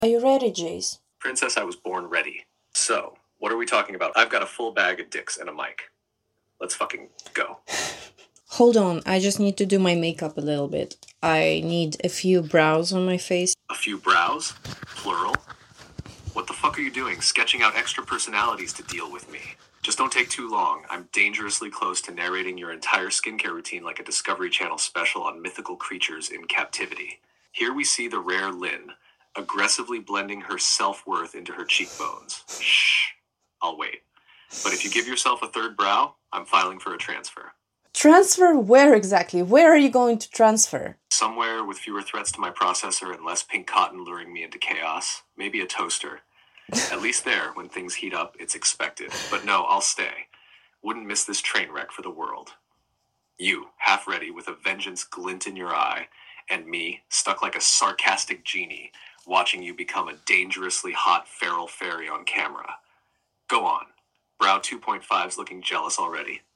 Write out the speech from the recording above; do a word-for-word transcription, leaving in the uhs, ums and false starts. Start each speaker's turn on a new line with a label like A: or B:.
A: Are you ready, Jace?
B: Princess, I was born ready. So, what are we talking about? I've got a full bag of dicks and a mic. Let's fucking go.
A: Hold on, I just need to do my makeup a little bit. I need a few brows on my face.
B: A few brows? Plural? What the fuck are you doing? Sketching out extra personalities to deal with me. Just don't take too long. I'm dangerously close to narrating your entire skincare routine like a Discovery Channel special on mythical creatures in captivity. Here we see the rare Lynn, aggressively blending her self-worth into her cheekbones. Shh. I'll wait. But if you give yourself a third brow, I'm filing for a transfer.
A: Transfer where exactly? Where are you going to transfer?
B: Somewhere with fewer threats to my processor and less pink cotton luring me into chaos. Maybe a toaster. At least there, when things heat up, it's expected. But no, I'll stay. Wouldn't miss this train wreck for the world. You, half ready, with a vengeance glint in your eye, and me, stuck like a sarcastic genie, watching you become a dangerously hot feral fairy on camera. Go on. Brow two point five's looking jealous already.